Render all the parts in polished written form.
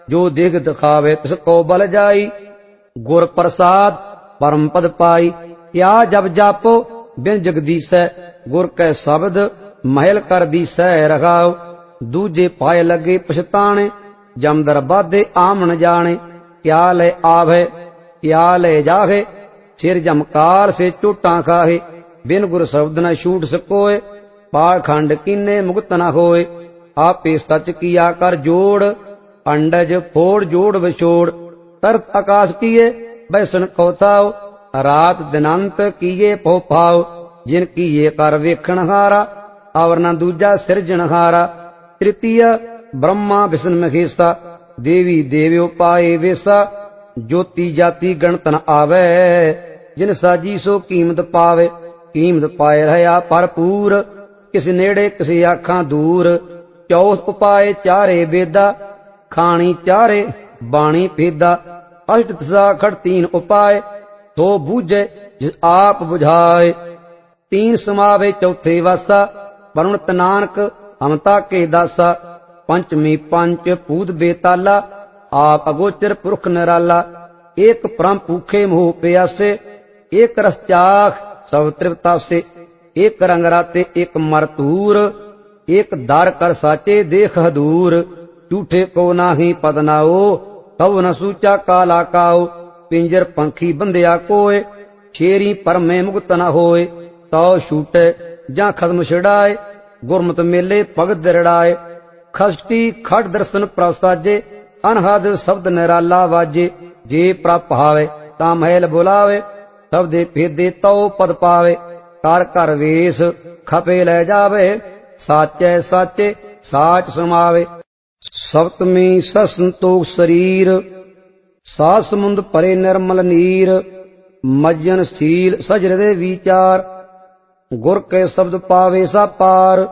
जो देख दिखावे तिसको बल जाई। गुर प्रसाद परम पद पाई, क्या जब जापो बिन जगदीसै। गुर कै शब्द महल कर दीसै रखाओ, दूजे पाए लगे पछताने, जमदर बाधे आमन जाने। क्या ले आवे क्या ले जाहे, सिर जमकाल से चोटां खाहे। बिन गुर शब्द न छूट सकोए, पाखंड कीने मुक्त न होए। आपे सच किया कर जोड़, अंडज फोड़ जोड़ विछोड़। तरत आकाश किए बैसन कौथाओ, रात दिनांत किए पोफाओ। जिन किए कर वेखण हारा, और न दूजा सिरजनहारा। तृतीय ब्रह्मा विष्णु महेशा, देवी देव्यो पाए वेसा। ज्योति जाति गणत न आवे, जिन साजी सो कीमत पावे। कीमत पाए रहा भरपूर, किस नेड़े किस आखां दूर। चौथ उपाय चारे बेदा, खानी चारे बाणी भेदा। अष्ट दिशा खड़ तीन उपाय, तो बूझे जिस आप बुझाए। तीन समावे चौथे वासा, वरुणत नानक हमता के दासा। पंचमी पंच पूत बेताला, आप अगोचर पुरख निराला। एक परम भूखे मोह प्यासे, एक रस चाख सब तृप्ता से। एक रंग राते एक मरतूर, एक दार कर साचे देख दूर। झूठे को नाही पद नाओ, तब न सूचा काला काओ। पिंजर पंखी बंदया कोय, शेरी पर में मुक्त न होए। तो छूटे जा खत्म छड़ाए, गुरमत मेले भगत दरड़ाए। खष्टी खड़ दर्शन प्रसाजे, अनहद शब्द निराला वाजे। जे प्रप हावे ता महल बुलावे, शब्दे भेदे तो पद पावे। कर कर वेश खपे ले जावे, साचे साचे साच समावे। सप्तमी ससंतोष शरीर, सात समुंद परे निर्मल नीर। मज्जन सील सज हृदय विचार, गुर के शब्द पावे सा पार।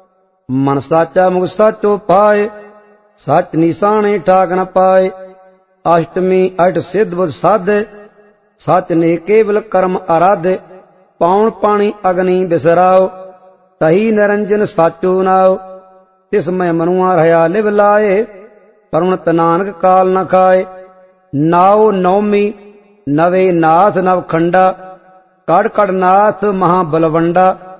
मन साचा मुख साचो पाए, सच निशाने ठाक न पाए। अष्टमी अठ सिद्ध बुध साधे, सच ने केवल कर्म आराधे। पाउन पानी अग्नि बिसराओ, तही निरंजन साचो नाओ। तिसमय मनुआ रहा लिव लाए, परुणत नानक काल न खाए। नाओ नौमी नवे नाथ नवखंडा, कड़ कड़ नाथ महाबलवंडा।